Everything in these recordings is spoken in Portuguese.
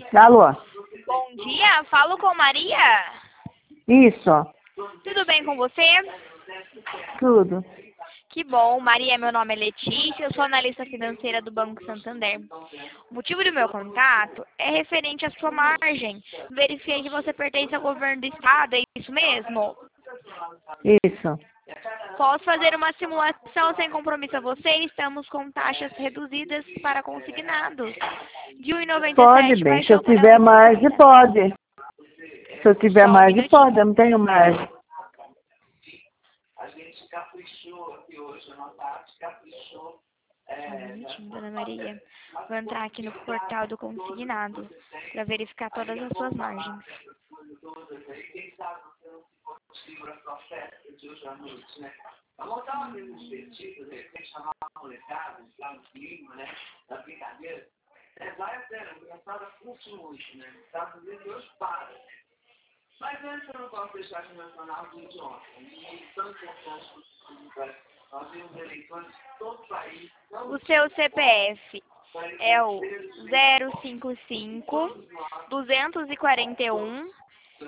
Alô? Bom dia, falo com Maria. Isso, Tudo bem com você? tudo. Que bom, Maria, meu nome é Letícia, eu sou analista financeira do Banco Santander. O motivo do meu contato é referente à sua margem. Verifiquei que você pertence ao governo do estado, é isso mesmo? Isso. Posso fazer uma simulação sem compromisso a você? Estamos com taxas reduzidas para consignados. De Pode 1,97 bem. Se eu baixou para tiver margem, 1,50. pode. Se eu tiver Só um margem, pode. minutinho. Eu não tenho margem. Só um minutinho, dona Maria. Vou entrar aqui no portal do consignado para verificar todas as suas margens. O seu CPF é o 055 241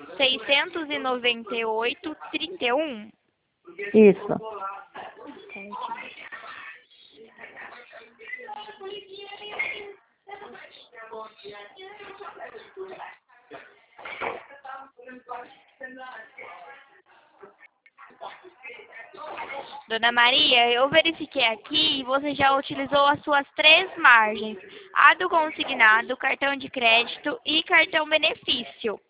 698 31. Isso. Dona Maria, eu verifiquei aqui e você já utilizou as suas 3 margens. A do consignado, cartão de crédito e cartão benefício.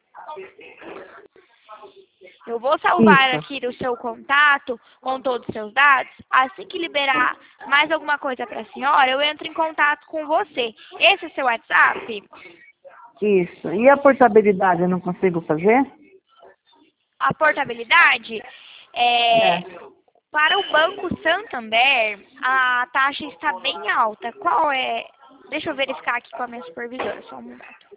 Eu vou salvar Isso. aqui o seu contato com todos os seus dados. Assim que liberar mais alguma coisa para a senhora, eu entro em contato com você. Esse é seu WhatsApp? Isso. E a portabilidade eu não consigo fazer? A portabilidade, É. para o Banco Santander, a taxa está bem alta. Qual é? Deixa eu verificar aqui com a minha supervisora, só um momento.